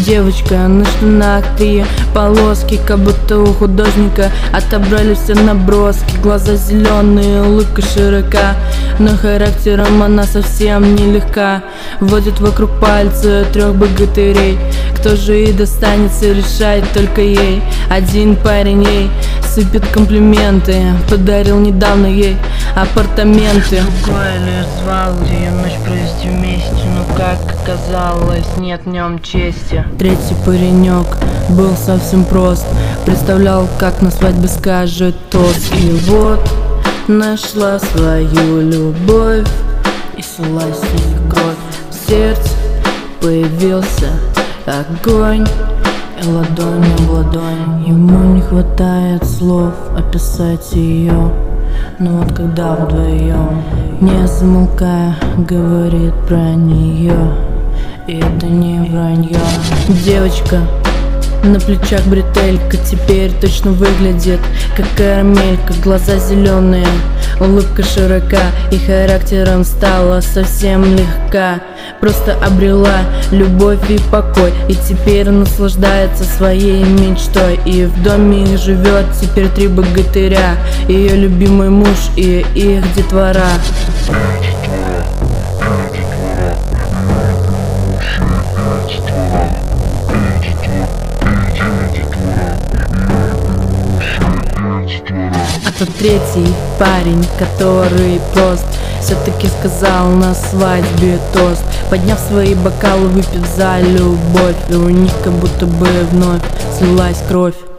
Девочка на штанах 3 полоски, как будто у художника отобрали все наброски. Глаза зеленые, улыбка широка, но характером она совсем не легка. Водит вокруг пальца 3 богатырей. Кто же и достанется, решает только ей. Один парень ей сыпет комплименты, подарил недавно ей апартаменты. Другой лишь звал ее ночь провести вместе, но как оказалось, нет в нем чести. 3-й паренек был совсем прост, представлял, как на свадьбе скажет тост. И вот нашла свою любовь, и слилась их кровь. В сердце появился огонь, и ладонь в ладонь. Ему не хватает слов описать ее, но вот когда вдвоем, не замолкая, говорит про нее, и это не вранье. Девочка на плечах бретелька, теперь точно выглядит как карамелька. Глаза зеленые, улыбка широка, и характером стала совсем легка. Просто обрела любовь и покой, и теперь наслаждается своей мечтой. И в доме их живет теперь 3 богатыря, ее любимый муж и их детвора. А тот 3-й парень, который прост, все-таки сказал на свадьбе тост, подняв свои бокалы, выпив за любовь. И у них как будто бы вновь слилась кровь.